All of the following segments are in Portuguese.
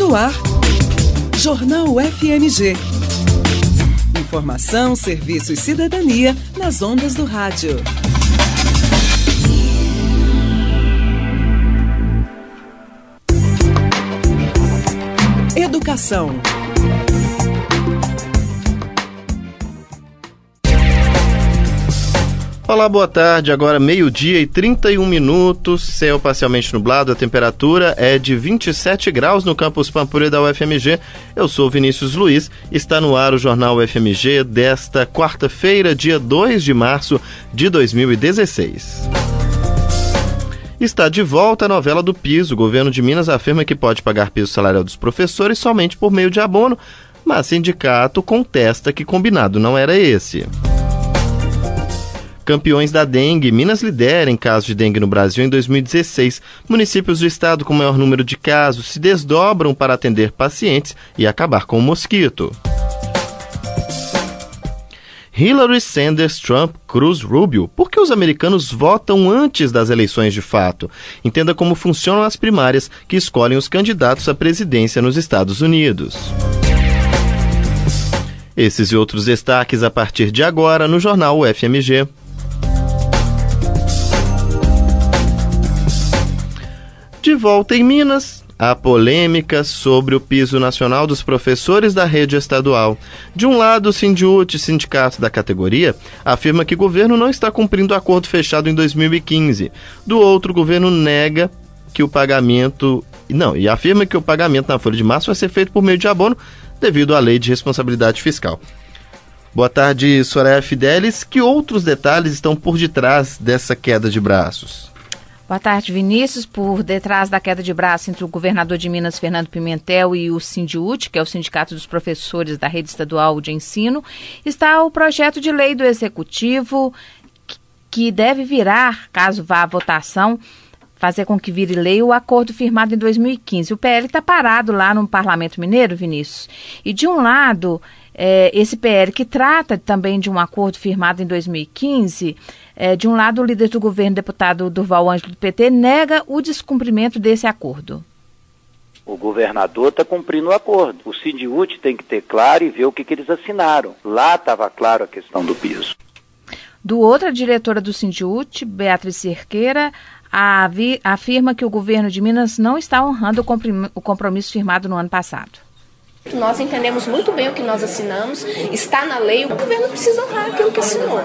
No ar, Jornal FMG. Informação, serviço e cidadania nas ondas do rádio. Educação. Olá, boa tarde. Agora 12h e 31 minutos, céu parcialmente nublado, a temperatura é de 27 graus no campus Pampulha da UFMG. Eu sou Vinícius Luiz, está no ar o Jornal UFMG desta quarta-feira, dia 2 de março de 2016. Está de volta a novela do piso. O governo de Minas afirma que pode pagar piso salarial dos professores somente por meio de abono, mas o sindicato contesta que combinado não era esse. Campeões da dengue, Minas lidera em casos de dengue no Brasil em 2016. Municípios do estado com maior número de casos se desdobram para atender pacientes e acabar com o mosquito. Hillary, Sanders, Trump, Cruz, Rubio. Por que os americanos votam antes das eleições de fato? Entenda como funcionam as primárias que escolhem os candidatos à presidência nos Estados Unidos. Esses e outros destaques a partir de agora no Jornal UFMG. De volta em Minas, a polêmica sobre o piso nacional dos professores da rede estadual. De um lado, o Sindiúti, sindicato da categoria, afirma que o governo não está cumprindo o acordo fechado em 2015. Do outro, o governo nega que o pagamento... e afirma que o pagamento na folha de março vai ser feito por meio de abono devido à lei de responsabilidade fiscal. Boa tarde, Soraya Fidelis. Que outros detalhes estão por detrás dessa queda de braços? Boa tarde, Vinícius. Por detrás da queda de braço entre o governador de Minas, Fernando Pimentel, e o Sindiúti, que é o Sindicato dos Professores da Rede Estadual de Ensino, está o projeto de lei do Executivo que deve virar, caso vá à votação, fazer com que vire lei o acordo firmado em 2015. O PL está parado lá no Parlamento Mineiro, Vinícius. E de um lado, esse PL que trata também de um acordo firmado em 2015... de um lado, o líder do governo, deputado Durval Ângelo, do PT, nega o descumprimento desse acordo. O governador está cumprindo o acordo. O Sindiúti tem que ter claro e ver o que eles assinaram. Lá estava claro a questão do piso. Do outro, a diretora do Sindiúti, Beatriz Cerqueira, afirma que o governo de Minas não está honrando o compromisso firmado no ano passado. Nós entendemos muito bem o que nós assinamos, está na lei, o governo precisa honrar aquilo que assinou.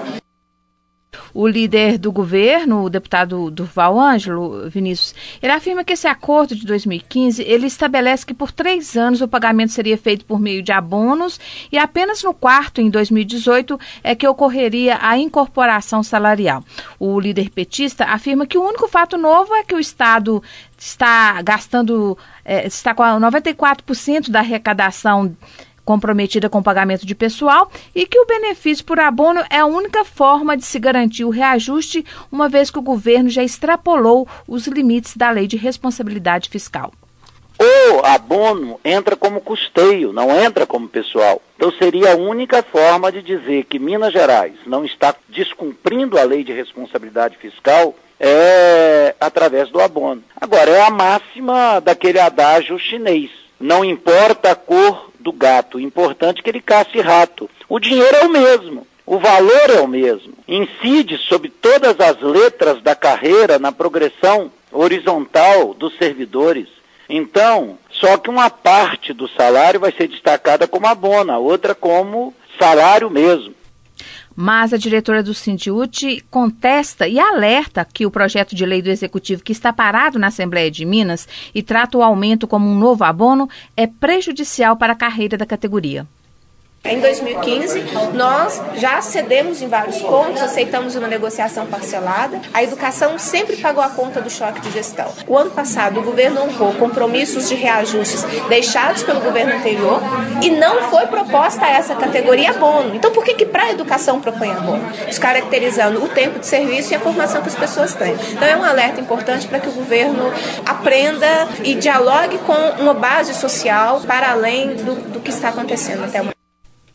O líder do governo, o deputado Durval Ângelo, Vinícius, ele afirma que esse acordo de 2015, ele estabelece que por 3 anos o pagamento seria feito por meio de abonos e apenas no quarto, em 2018, é que ocorreria a incorporação salarial. O líder petista afirma que o único fato novo é que o Estado está está com 94% da arrecadação comprometida com o pagamento de pessoal e que o benefício por abono é a única forma de se garantir o reajuste, uma vez que o governo já extrapolou os limites da lei de responsabilidade fiscal. O abono entra como custeio, não entra como pessoal. Então seria a única forma de dizer que Minas Gerais não está descumprindo a lei de responsabilidade fiscal através do abono. Agora, é a máxima daquele adágio chinês. Não importa a cor do gato, o importante é que ele casse rato. O dinheiro é o mesmo, o valor é o mesmo. Incide sobre todas as letras da carreira na progressão horizontal dos servidores. Então, só que uma parte do salário vai ser destacada como abono, a outra como salário mesmo. Mas a diretora do Sindiúti contesta e alerta que o projeto de lei do Executivo, que está parado na Assembleia de Minas e trata o aumento como um novo abono, é prejudicial para a carreira da categoria. Em 2015, nós já cedemos em vários pontos, aceitamos uma negociação parcelada. A educação sempre pagou a conta do choque de gestão. O ano passado, o governo honrou compromissos de reajustes deixados pelo governo anterior e não foi proposta a essa categoria abono. Então, por que para a educação propõe abono? Descaracterizando o tempo de serviço e a formação que as pessoas têm. Então, é um alerta importante para que o governo aprenda e dialogue com uma base social para além do que está acontecendo até o momento.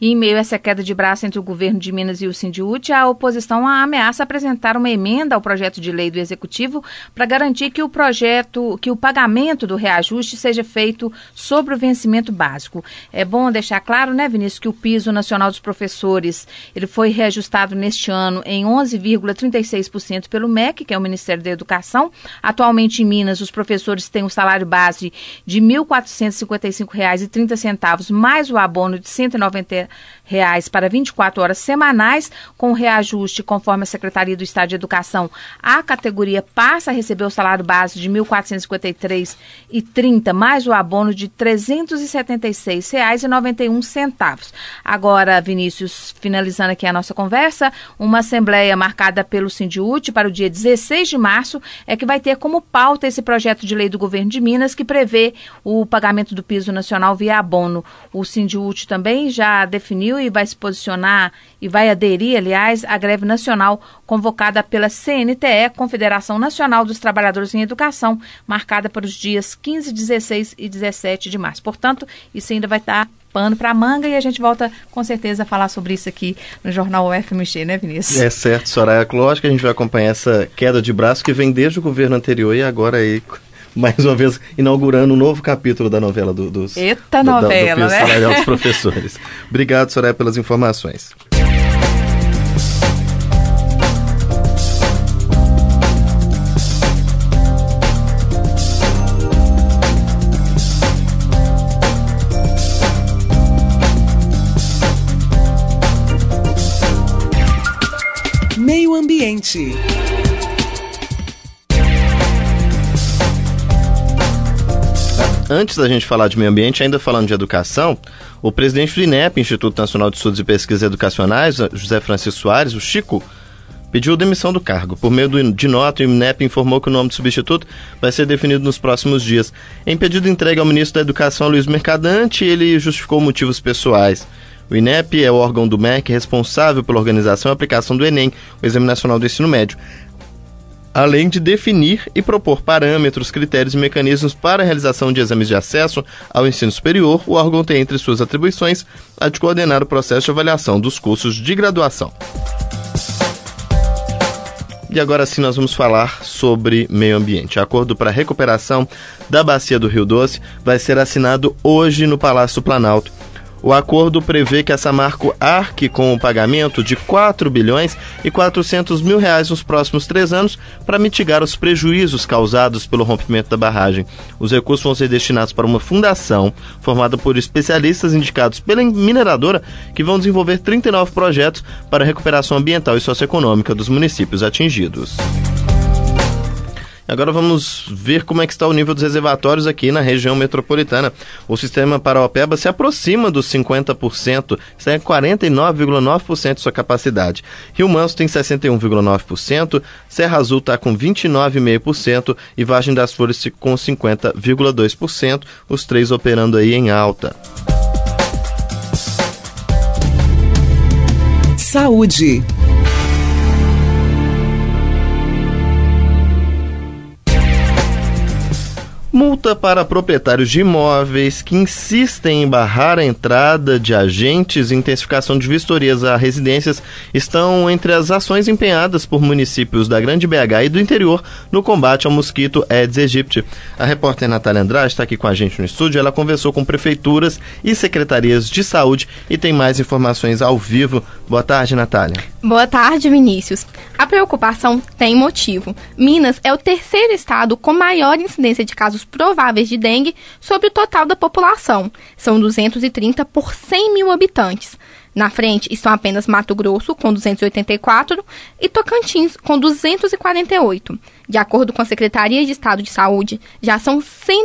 E em meio a essa queda de braço entre o governo de Minas e o Sindiúti, a oposição ameaça apresentar uma emenda ao projeto de lei do Executivo para garantir que o pagamento do reajuste seja feito sobre o vencimento básico. É bom deixar claro, né, Vinícius, que o piso nacional dos professores ele foi reajustado neste ano em 11,36% pelo MEC, que é o Ministério da Educação. Atualmente em Minas, os professores têm um salário base de R$ 1.455,30, mais o abono de R$ 190 para 24 horas semanais. Com o reajuste, conforme a Secretaria do Estado de Educação, a categoria passa a receber o salário base de R$ 1.453,30, mais o abono de R$ 376,91. Agora, Vinícius, finalizando aqui a nossa conversa, uma assembleia marcada pelo Sindiúti para o dia 16 de março é que vai ter como pauta esse projeto de lei do governo de Minas que prevê o pagamento do piso nacional via abono. O Sindiúti também já definiu e vai se posicionar e vai aderir, aliás, à greve nacional convocada pela CNTE, Confederação Nacional dos Trabalhadores em Educação, marcada para os dias 15, 16 e 17 de março. Portanto, isso ainda vai estar pano para manga e a gente volta com certeza a falar sobre isso aqui no Jornal UFMG, né, Vinícius? É certo, Soraya. Lógico que a gente vai acompanhar essa queda de braço que vem desde o governo anterior e agora aí, mais uma vez, inaugurando um novo capítulo da novela do piso salarial dos professores. Obrigado, Soraya, pelas informações. Meio Ambiente. Antes da gente falar de meio ambiente, ainda falando de educação, o presidente do INEP, Instituto Nacional de Estudos e Pesquisas Educacionais, José Francisco Soares, o Chico, pediu demissão do cargo. Por meio de nota, o INEP informou que o nome do substituto vai ser definido nos próximos dias. Em pedido entregue ao ministro da Educação, Luiz Mercadante, ele justificou motivos pessoais. O INEP é o órgão do MEC responsável pela organização e aplicação do Enem, o Exame Nacional do Ensino Médio, além de definir e propor parâmetros, critérios e mecanismos para a realização de exames de acesso ao ensino superior. O órgão tem entre suas atribuições a de coordenar o processo de avaliação dos cursos de graduação. E agora sim nós vamos falar sobre meio ambiente. O acordo para a recuperação da bacia do Rio Doce vai ser assinado hoje no Palácio do Planalto. O acordo prevê que a Samarco arque com o pagamento de R$ 4.400 bilhões nos próximos 3 anos para mitigar os prejuízos causados pelo rompimento da barragem. Os recursos vão ser destinados para uma fundação formada por especialistas indicados pela mineradora que vão desenvolver 39 projetos para a recuperação ambiental e socioeconômica dos municípios atingidos. Agora vamos ver como é que está o nível dos reservatórios aqui na região metropolitana. O sistema Paraopeba se aproxima dos 50%, está em 49,9% de sua capacidade. Rio Manso tem 61,9%, Serra Azul está com 29,5% e Vargem das Flores com 50,2%, os três operando aí em alta. Saúde. Multa para proprietários de imóveis que insistem em barrar a entrada de agentes e intensificação de vistorias a residências estão entre as ações empenhadas por municípios da Grande BH e do interior no combate ao mosquito Aedes aegypti. A repórter Natália Andrade está aqui com a gente no estúdio. Ela conversou com prefeituras e secretarias de saúde e tem mais informações ao vivo. Boa tarde, Natália. Boa tarde, Vinícius. A preocupação tem motivo. Minas é o terceiro estado com maior incidência de casos prováveis de dengue sobre o total da população. São 230 por 100 mil habitantes. Na frente estão apenas Mato Grosso, com 284, e Tocantins, com 248. De acordo com a Secretaria de Estado de Saúde, já são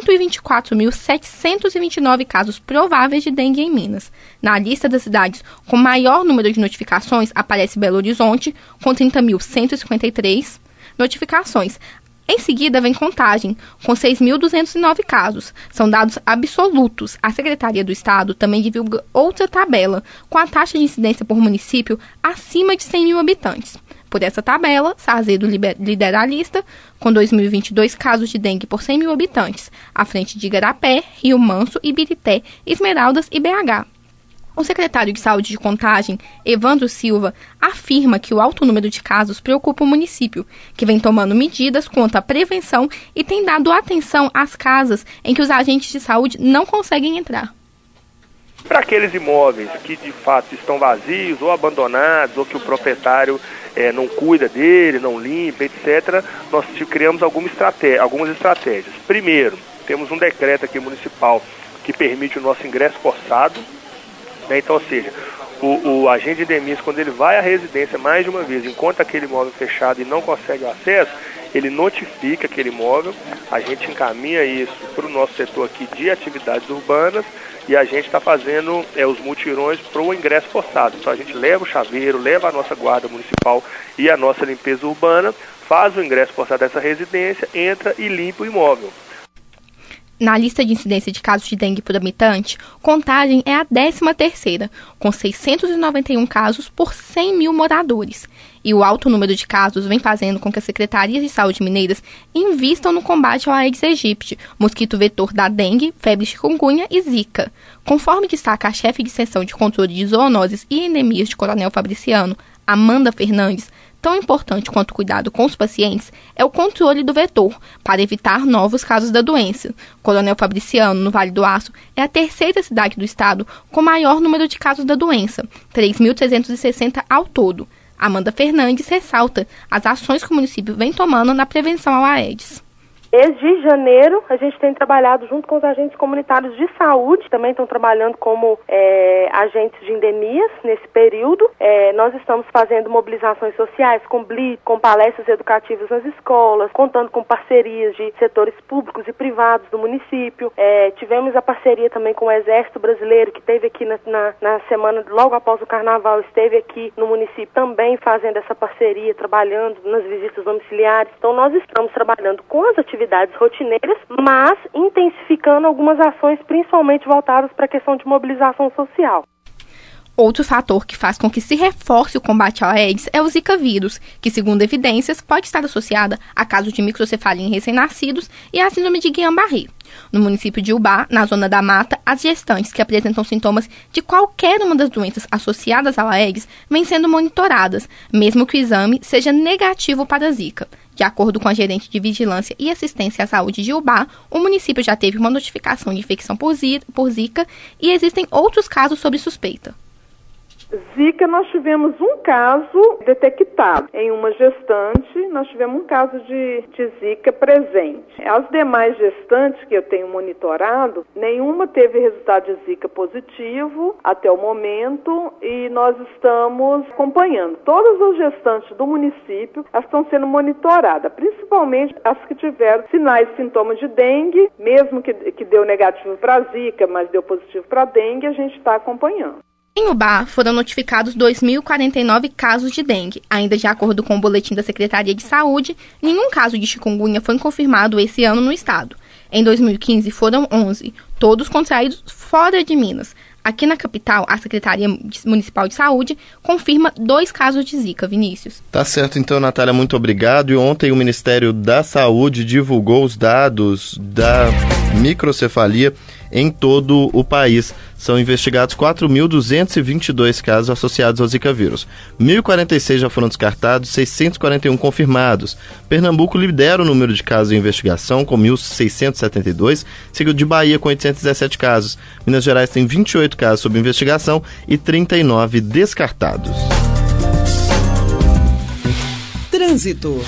124.729 casos prováveis de dengue em Minas. Na lista das cidades com maior número de notificações aparece Belo Horizonte, com 30.153 notificações. Em seguida, vem Contagem, com 6.209 casos. São dados absolutos. A Secretaria do Estado também divulga outra tabela, com a taxa de incidência por município acima de 100 mil habitantes. Por essa tabela, Sazedo lidera a lista, com 2.022 casos de dengue por 100 mil habitantes, à frente de Igarapé, Rio Manso, Ibirité, Esmeraldas e BH. O secretário de Saúde de Contagem, Evandro Silva, afirma que o alto número de casos preocupa o município, que vem tomando medidas quanto à prevenção e tem dado atenção às casas em que os agentes de saúde não conseguem entrar. Para aqueles imóveis que de fato estão vazios ou abandonados, ou que o proprietário não cuida dele, não limpa, etc., nós criamos algumas estratégias. Primeiro, temos um decreto aqui municipal que permite o nosso ingresso forçado, né? Então, ou seja, o agente de endemias, quando ele vai à residência mais de uma vez, encontra aquele imóvel fechado e não consegue o acesso, ele notifica aquele imóvel, a gente encaminha isso para o nosso setor aqui de atividades urbanas e a gente está fazendo os mutirões para o ingresso forçado. Então a gente leva o chaveiro, leva a nossa guarda municipal e a nossa limpeza urbana, faz o ingresso forçado dessa residência, entra e limpa o imóvel. Na lista de incidência de casos de dengue por habitante, Contagem é a 13ª, com 691 casos por 100 mil moradores. E o alto número de casos vem fazendo com que as secretarias de saúde mineiras invistam no combate ao Aedes aegypti, mosquito vetor da dengue, febre chikungunya e zika. Conforme destaca a chefe de seção de controle de zoonoses e endemias de Coronel Fabriciano, Amanda Fernandes, tão importante quanto o cuidado com os pacientes é o controle do vetor, para evitar novos casos da doença. Coronel Fabriciano, no Vale do Aço, é a 3ª cidade do estado com maior número de casos da doença, 3.360 ao todo. Amanda Fernandes ressalta as ações que o município vem tomando na prevenção ao Aedes. Desde janeiro, a gente tem trabalhado junto com os agentes comunitários de saúde, também estão trabalhando como agentes de endemias nesse período. Nós estamos fazendo mobilizações sociais com blitz, com palestras educativas nas escolas, contando com parcerias de setores públicos e privados do município. Tivemos a parceria também com o Exército Brasileiro, que esteve aqui na semana, logo após o Carnaval, esteve aqui no município também fazendo essa parceria, trabalhando nas visitas domiciliares. Então nós estamos trabalhando com as atividades rotineiras, mas intensificando algumas ações, principalmente voltadas para a questão de mobilização social. Outro fator que faz com que se reforce o combate ao Aedes é o Zika vírus, que, segundo evidências, pode estar associada a casos de microcefalia em recém-nascidos e a síndrome de Guillain-Barré. No município de Ubá, na zona da mata, as gestantes que apresentam sintomas de qualquer uma das doenças associadas ao Aedes vêm sendo monitoradas, mesmo que o exame seja negativo para a Zika. De acordo com a gerente de Vigilância e Assistência à Saúde de Ubá, o município já teve uma notificação de infecção por Zika e existem outros casos sob suspeita. Zika, nós tivemos um caso detectado em uma gestante, nós tivemos um caso de Zika presente. As demais gestantes que eu tenho monitorado, nenhuma teve resultado de Zika positivo até o momento e nós estamos acompanhando. Todas as gestantes do município estão sendo monitoradas, principalmente as que tiveram sinais e sintomas de dengue, mesmo que deu negativo para Zika, mas deu positivo para dengue, a gente está acompanhando. Em Ubá, foram notificados 2.049 casos de dengue. Ainda de acordo com o boletim da Secretaria de Saúde, nenhum caso de chikungunya foi confirmado esse ano no estado. Em 2015, foram 11, todos contraídos fora de Minas. Aqui na capital, a Secretaria Municipal de Saúde confirma 2 casos de Zika, Vinícius. Tá certo, então, Natália, muito obrigado. E ontem o Ministério da Saúde divulgou os dados da microcefalia em todo o país. São investigados 4.222 casos associados ao Zika vírus. 1.046 já foram descartados, 641 confirmados. Pernambuco lidera o número de casos em investigação, com 1.672, seguido de Bahia com 817 casos. Minas Gerais tem 28 casos sob investigação e 39 descartados. Trânsito.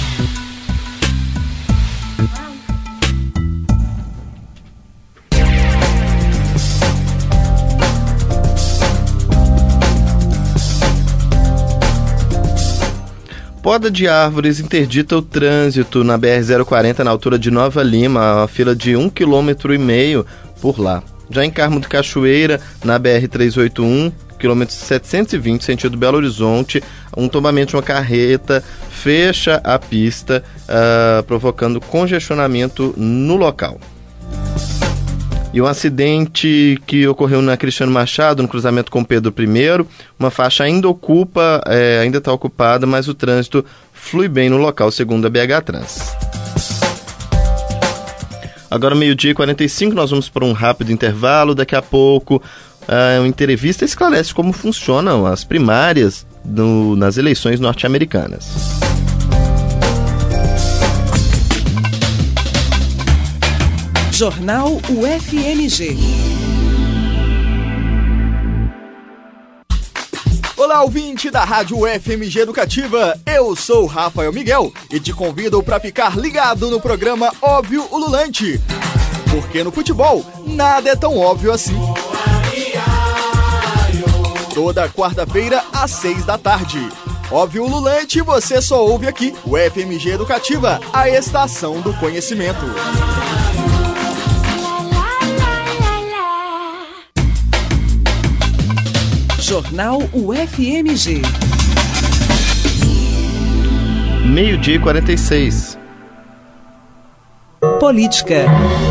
Poda de árvores interdita o trânsito na BR-040 na altura de Nova Lima, a fila de 1,5 km por lá. Já em Carmo de Cachoeira, na BR-381, quilômetro 720, sentido Belo Horizonte, um tombamento de uma carreta fecha a pista, provocando congestionamento no local. E um acidente que ocorreu na Cristiano Machado, no cruzamento com Pedro I. Uma faixa ainda está ocupada, mas o trânsito flui bem no local, segundo a BH Trans. Agora 12h45, nós vamos para um rápido intervalo. Daqui a pouco, uma entrevista esclarece como funcionam as primárias nas eleições norte-americanas. Jornal UFMG. Olá, ouvinte da Rádio UFMG Educativa, eu sou o Rafael Miguel e te convido para ficar ligado no programa Óbvio Ululante, porque no futebol nada é tão óbvio assim. Toda quarta-feira às 6h. Óbvio Ululante você só ouve aqui, UFMG Educativa, a estação do conhecimento. Jornal UFMG. 12h46. Política.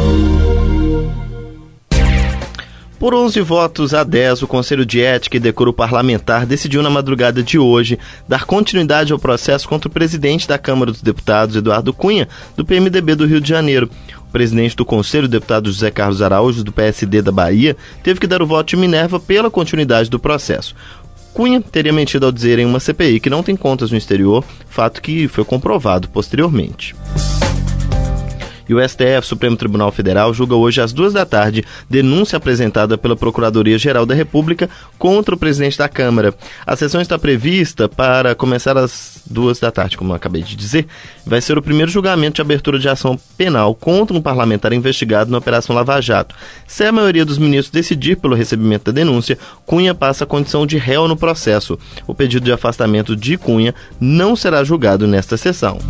Por 11 votos a 10, o Conselho de Ética e Decoro Parlamentar decidiu na madrugada de hoje dar continuidade ao processo contra o presidente da Câmara dos Deputados, Eduardo Cunha, do PMDB do Rio de Janeiro. O presidente do Conselho, o deputado José Carlos Araújo, do PSD da Bahia, teve que dar o voto de Minerva pela continuidade do processo. Cunha teria mentido ao dizer em uma CPI que não tem contas no exterior, fato que foi comprovado posteriormente. E o STF, Supremo Tribunal Federal, julga hoje às 14h denúncia apresentada pela Procuradoria-Geral da República contra o presidente da Câmara. A sessão está prevista para começar às 14h, como eu acabei de dizer. Vai ser o primeiro julgamento de abertura de ação penal contra um parlamentar investigado na Operação Lava Jato. Se a maioria dos ministros decidir pelo recebimento da denúncia, Cunha passa a condição de réu no processo. O pedido de afastamento de Cunha não será julgado nesta sessão.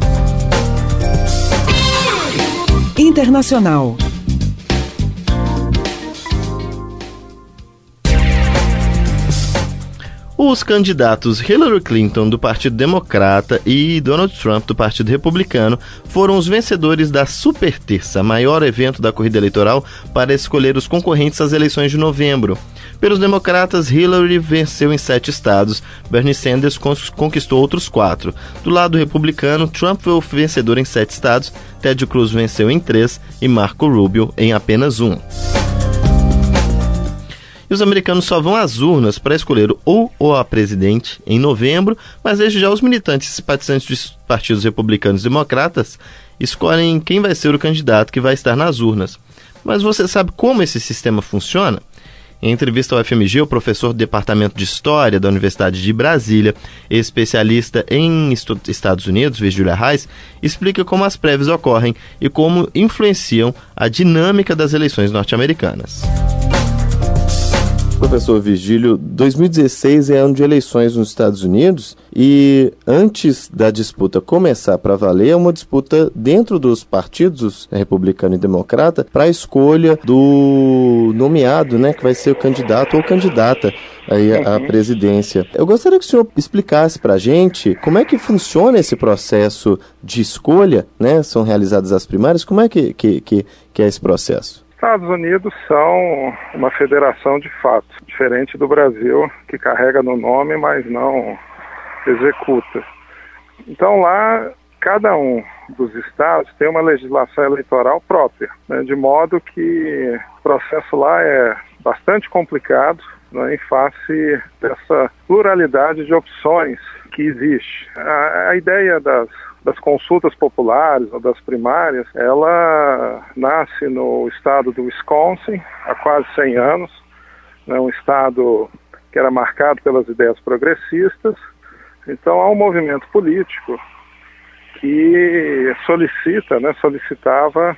Internacional. Os candidatos Hillary Clinton, do Partido Democrata, e Donald Trump, do Partido Republicano, foram os vencedores da Super Terça, maior evento da corrida eleitoral para escolher os concorrentes às eleições de novembro. Pelos democratas, Hillary venceu em 7 estados, Bernie Sanders conquistou outros 4. Do lado republicano, Trump foi o vencedor em 7 estados, Ted Cruz venceu em 3 e Marco Rubio em apenas 1. E os americanos só vão às urnas para escolher ou a presidente em novembro, mas desde já os militantes e simpatizantes dos partidos republicanos e democratas escolhem quem vai ser o candidato que vai estar nas urnas. Mas você sabe como esse sistema funciona? Em entrevista ao FMG, o professor do Departamento de História da Universidade de Brasília, especialista em Estados Unidos, Virgílio Arraes, explica como as prévias ocorrem e como influenciam a dinâmica das eleições norte-americanas. Professor Virgílio, 2016 é ano de eleições nos Estados Unidos e antes da disputa começar para valer, é uma disputa dentro dos partidos republicano e democrata para a escolha do nomeado, né, que vai ser o candidato ou candidata aí à presidência. Eu gostaria que o senhor explicasse para a gente como é que funciona esse processo de escolha, né? São realizadas as primárias, como é que é esse processo? Estados Unidos são uma federação de fato, diferente do Brasil, que carrega no nome, mas não executa. Então lá, cada um dos estados tem uma legislação eleitoral própria, né, de modo que o processo lá é bastante complicado, né, em face dessa pluralidade de opções que existe. A ideia das consultas populares ou das primárias, ela nasce no estado do Wisconsin há quase 100 anos, né, um estado que era marcado pelas ideias progressistas. Então há um movimento político que solicitava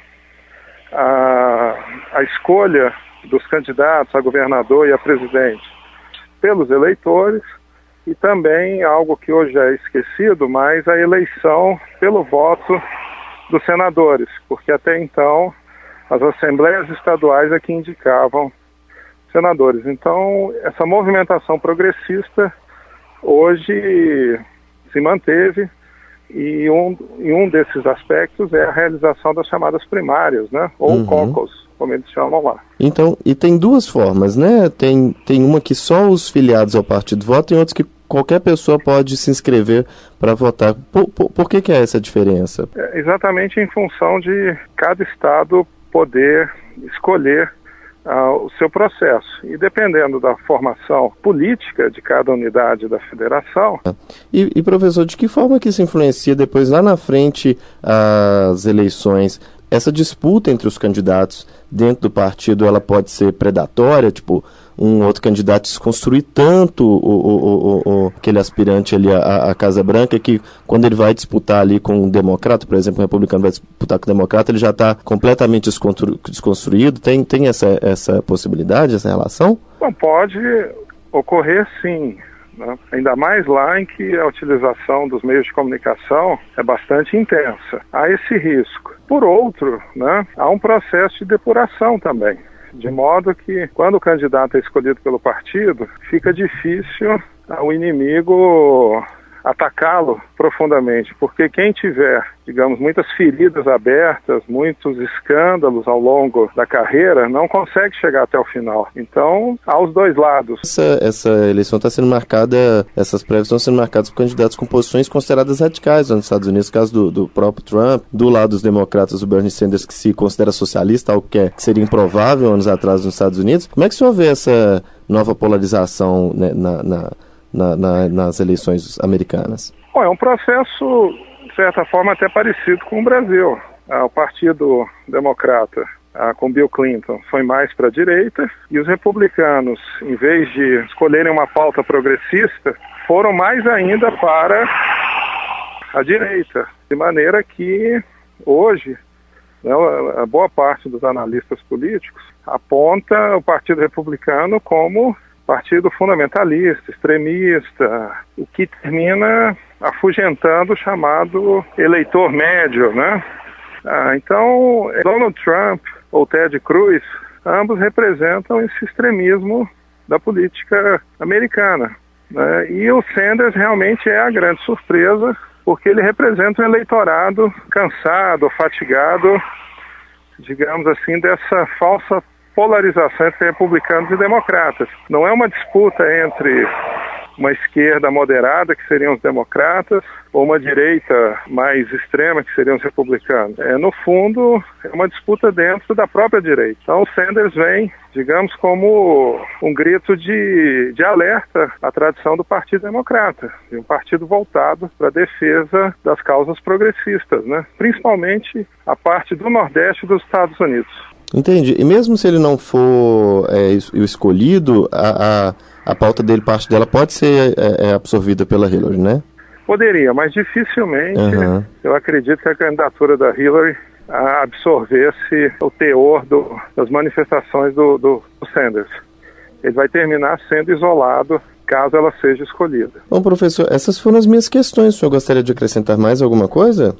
a escolha dos candidatos a governador e a presidente pelos eleitores, e também algo que hoje é esquecido, mas a eleição pelo voto dos senadores, porque até então as assembleias estaduais é que indicavam senadores. Então, essa movimentação progressista hoje se manteve, e um desses aspectos é a realização das chamadas primárias, né? Ou caucus, como eles chamam lá. Então, e tem duas formas, né? Tem uma que só os filiados ao partido votam e outras que qualquer pessoa pode se inscrever para votar. Por que é essa diferença? Exatamente em função de cada estado poder escolher o seu processo. E dependendo da formação política de cada unidade da federação... E professor, de que forma que isso influencia depois lá na frente as eleições? Essa disputa entre os candidatos dentro do partido, ela pode ser predatória, tipo, um outro candidato desconstruir tanto aquele aspirante ali à Casa Branca, que quando ele vai disputar ali com um democrata, por exemplo, um republicano vai disputar com um democrata, ele já está completamente desconstruído? Tem essa possibilidade, essa relação? Bom, pode ocorrer sim, né? Ainda mais lá em que a utilização dos meios de comunicação é bastante intensa. Há esse risco. Por outro, né, há um processo de depuração também, de modo que quando o candidato é escolhido pelo partido, fica difícil o inimigo atacá-lo profundamente, porque quem tiver, digamos, muitas feridas abertas, muitos escândalos ao longo da carreira, não consegue chegar até o final. Então, há os dois lados. Essa eleição está sendo marcada, essas prévias estão sendo marcadas por candidatos com posições consideradas radicais nos Estados Unidos, no caso do próprio Trump, do lado dos democratas, o Bernie Sanders, que se considera socialista, algo que seria improvável anos atrás nos Estados Unidos. Como é que o senhor vê essa nova polarização, né, nas eleições americanas? Bom, é um processo, de certa forma, até parecido com o Brasil. O Partido Democrata, com Bill Clinton, foi mais para a direita, e os republicanos, em vez de escolherem uma pauta progressista, foram mais ainda para a direita. De maneira que, hoje, né, a boa parte dos analistas políticos aponta o Partido Republicano como partido fundamentalista, extremista, o que termina afugentando o chamado eleitor médio, né? Então, Donald Trump ou Ted Cruz, ambos representam esse extremismo da política americana, né? E o Sanders realmente é a grande surpresa, porque ele representa um eleitorado cansado, fatigado, digamos assim, dessa falsa polarização entre republicanos e democratas. Não é uma disputa entre uma esquerda moderada, que seriam os democratas, ou uma direita mais extrema, que seriam os republicanos. No fundo, é uma disputa dentro da própria direita. Então, o Sanders vem, digamos, como um grito de alerta à tradição do Partido Democrata, de um partido voltado para a defesa das causas progressistas, né? Principalmente a parte do Nordeste dos Estados Unidos. Entendi. E mesmo se ele não for o escolhido, a pauta dele, parte dela, pode ser absorvida pela Hillary, né? Poderia, mas dificilmente eu acredito que a candidatura da Hillary absorvesse o teor das manifestações do Sanders. Ele vai terminar sendo isolado caso ela seja escolhida. Bom, professor, essas foram as minhas questões. O senhor gostaria de acrescentar mais alguma coisa?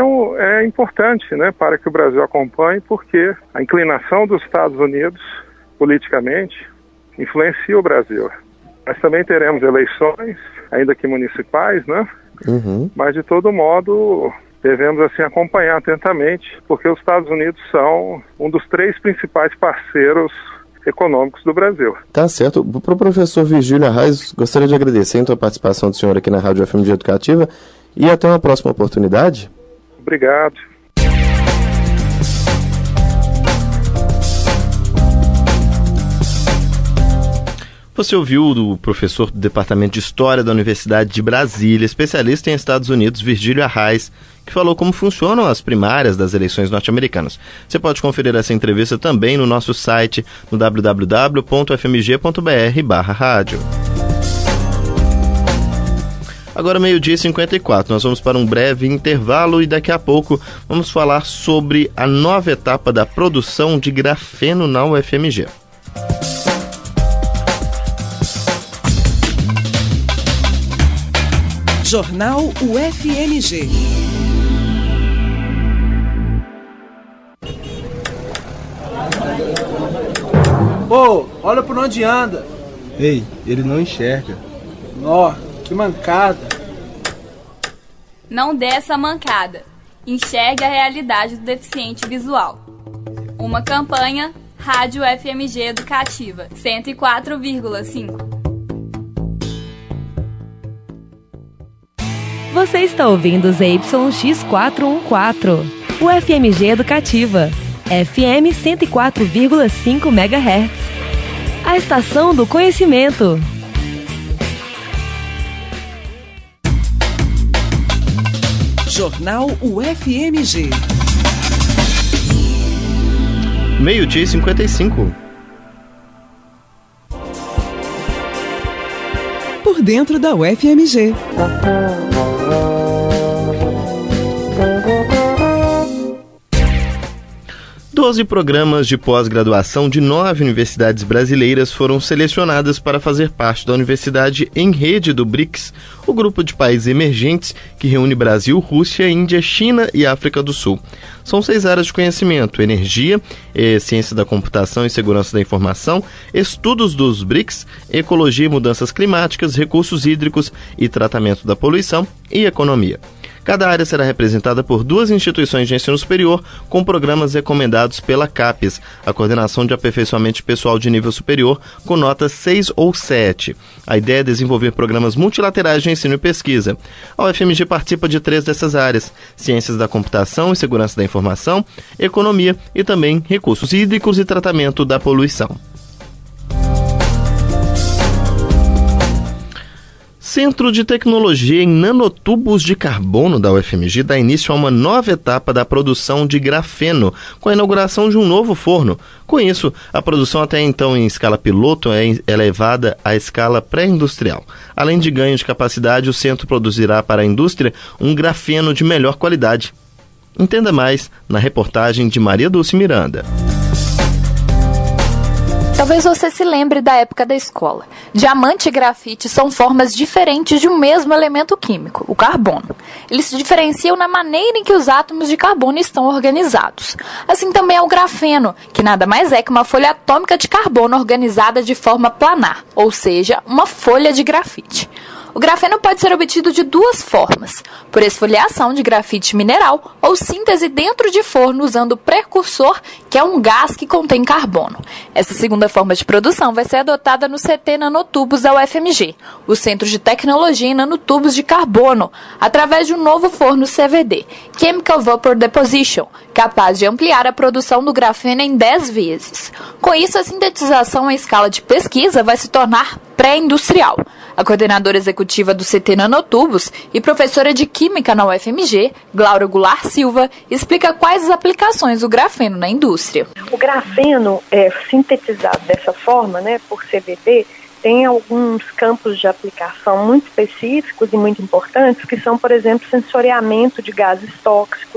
É importante, né, para que o Brasil acompanhe, porque a inclinação dos Estados Unidos, politicamente, influencia o Brasil. Nós também teremos eleições, ainda que municipais, né? Mas, de todo modo, devemos assim acompanhar atentamente, porque os Estados Unidos são um dos 3 principais parceiros econômicos do Brasil. Tá certo. Para o professor Virgílio Arraes, gostaria de agradecer então a participação do senhor aqui na Rádio FMG Educativa e até uma próxima oportunidade. Obrigado. Você ouviu do professor do Departamento de História da Universidade de Brasília, especialista em Estados Unidos, Virgílio Arraes, que falou como funcionam as primárias das eleições norte-americanas. Você pode conferir essa entrevista também no nosso site, no www.fmg.br/rádio. Agora 12h54, nós vamos para um breve intervalo e daqui a pouco vamos falar sobre a nova etapa da produção de grafeno na UFMG. Jornal UFMG. Ô, olha por onde anda. Ei, ele não enxerga. Nó, que mancada. Não dê essa mancada. Enxergue a realidade do deficiente visual. Uma campanha Rádio FMG Educativa 104,5. Você está ouvindo ZYX414, o FMG Educativa, FM 104,5 MHz. A estação do conhecimento. Jornal UFMG. 12h55. Por dentro da UFMG. 12 programas de pós-graduação de 9 universidades brasileiras foram selecionadas para fazer parte da Universidade em Rede do BRICS, o grupo de países emergentes que reúne Brasil, Rússia, Índia, China e África do Sul. São 6 áreas de conhecimento: energia, ciência da computação e segurança da informação, estudos dos BRICS, ecologia e mudanças climáticas, recursos hídricos e tratamento da poluição e economia. Cada área será representada por 2 instituições de ensino superior com programas recomendados pela CAPES, a Coordenação de Aperfeiçoamento Pessoal de Nível Superior, com notas 6 ou 7. A ideia é desenvolver programas multilaterais de ensino e pesquisa. A UFMG participa de 3 dessas áreas: ciências da computação e segurança da informação, economia e também recursos hídricos e tratamento da poluição. Centro de Tecnologia em Nanotubos de Carbono da UFMG dá início a uma nova etapa da produção de grafeno, com a inauguração de um novo forno. Com isso, a produção até então em escala piloto é elevada à escala pré-industrial. Além de ganho de capacidade, o centro produzirá para a indústria um grafeno de melhor qualidade. Entenda mais na reportagem de Maria Dulce Miranda. Talvez você se lembre da época da escola. Diamante e grafite são formas diferentes de um mesmo elemento químico, o carbono. Eles se diferenciam na maneira em que os átomos de carbono estão organizados. Assim também é o grafeno, que nada mais é que uma folha atômica de carbono organizada de forma planar, ou seja, uma folha de grafite. O grafeno pode ser obtido de 2 formas: por esfoliação de grafite mineral ou síntese dentro de forno usando o precursor, que é um gás que contém carbono. Essa segunda forma de produção vai ser adotada no CT Nanotubos da UFMG, o Centro de Tecnologia em Nanotubos de Carbono, através de um novo forno CVD, Chemical Vapor Deposition, capaz de ampliar a produção do grafeno em 10 vezes. Com isso, a sintetização em escala de pesquisa vai se tornar pré-industrial. A coordenadora executiva do CT Nanotubos e professora de Química na UFMG, Glaura Goulart Silva, explica quais as aplicações do grafeno na indústria. O grafeno sintetizado dessa forma, por CVD, tem alguns campos de aplicação muito específicos e muito importantes, que são, por exemplo, sensoriamento de gases tóxicos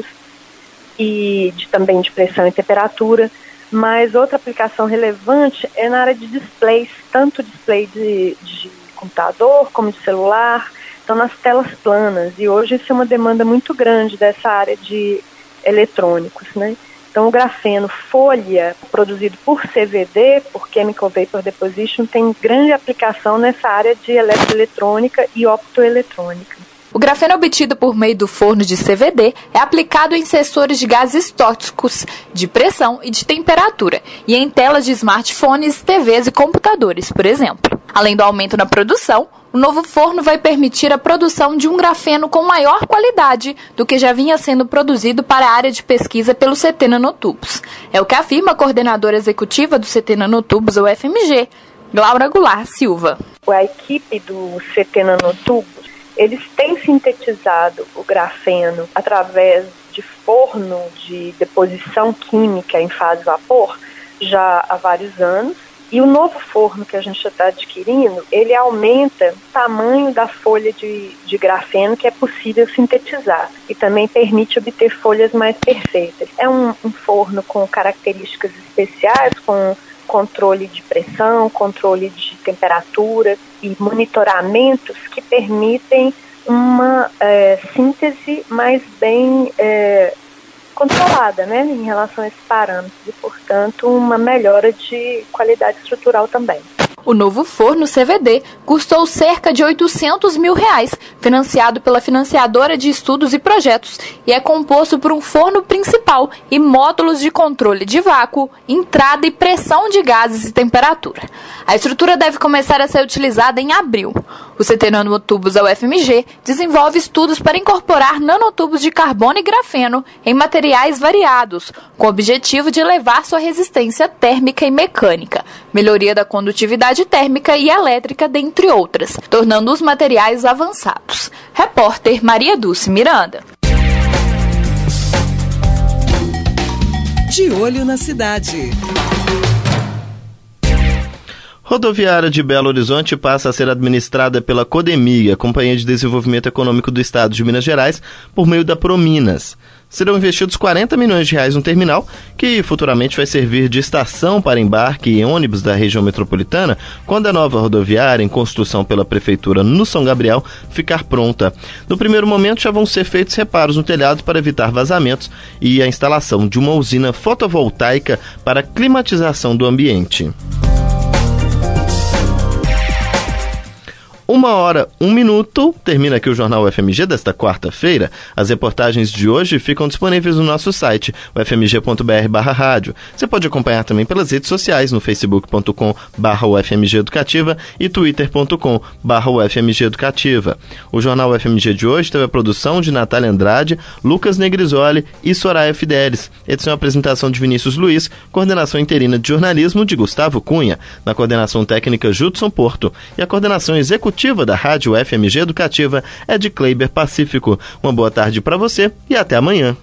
e também de pressão e temperatura. Mas outra aplicação relevante é na área de displays, tanto display de computador como de celular, então nas telas planas. E hoje isso é uma demanda muito grande dessa área de eletrônicos, Então o grafeno folha, produzido por CVD, por Chemical Vapor Deposition, tem grande aplicação nessa área de eletroeletrônica e optoeletrônica. O grafeno obtido por meio do forno de CVD é aplicado em sensores de gases tóxicos, de pressão e de temperatura, e em telas de smartphones, TVs e computadores, por exemplo. Além do aumento na produção, o novo forno vai permitir a produção de um grafeno com maior qualidade do que já vinha sendo produzido para a área de pesquisa pelo CT Nanotubos. É o que afirma a coordenadora executiva do CT Nanotubos, UFMG, Glaura Goulart Silva. A equipe do CT Nanotubos, eles têm sintetizado o grafeno através de forno de deposição química em fase vapor já há vários anos. E o novo forno que a gente já está adquirindo, ele aumenta o tamanho da folha de grafeno que é possível sintetizar e também permite obter folhas mais perfeitas. É um forno com características especiais, com controle de pressão, controle de temperatura e monitoramentos que permitem uma síntese mais bem controlada, em relação a esses parâmetros e, portanto, uma melhora de qualidade estrutural também. O novo forno CVD custou cerca de R$800 mil, financiado pela financiadora de estudos e projetos, e é composto por um forno principal e módulos de controle de vácuo, entrada e pressão de gases e temperatura. A estrutura deve começar a ser utilizada em abril. O CT Nanotubos da UFMG desenvolve estudos para incorporar nanotubos de carbono e grafeno em materiais variados, com o objetivo de elevar sua resistência térmica e mecânica, melhoria da condutividade térmica e elétrica, dentre outras, tornando os materiais avançados. Repórter Maria Dulce Miranda. De olho na cidade. Rodoviária de Belo Horizonte passa a ser administrada pela Codemig, a Companhia de Desenvolvimento Econômico do Estado de Minas Gerais, por meio da Prominas. Serão investidos R$40 milhões no terminal, que futuramente vai servir de estação para embarque e ônibus da região metropolitana, quando a nova rodoviária, em construção pela Prefeitura no São Gabriel, ficar pronta. No primeiro momento, já vão ser feitos reparos no telhado para evitar vazamentos e a instalação de uma usina fotovoltaica para climatização do ambiente. 1h01, termina aqui o Jornal UFMG desta quarta-feira. As reportagens de hoje ficam disponíveis no nosso site, ufmg.br/rádio. Você pode acompanhar também pelas redes sociais, no facebook.com/ufmgeeducativa e twitter.com/ufmgeeducativa. O Jornal UFMG de hoje teve a produção de Natália Andrade, Lucas Negrisoli e Soraya Fidelis. Edição e apresentação de Vinícius Luiz, coordenação interina de jornalismo de Gustavo Cunha, na coordenação técnica Judson Porto e a coordenação executiva da Rádio FMG Educativa é de Kleiber Pacífico. Uma boa tarde para você e até amanhã.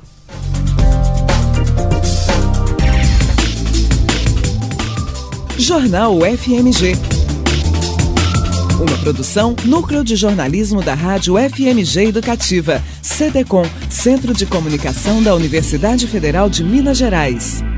Jornal FMG. Uma produção Núcleo de Jornalismo da Rádio FMG Educativa. CDCom, Centro de Comunicação da Universidade Federal de Minas Gerais.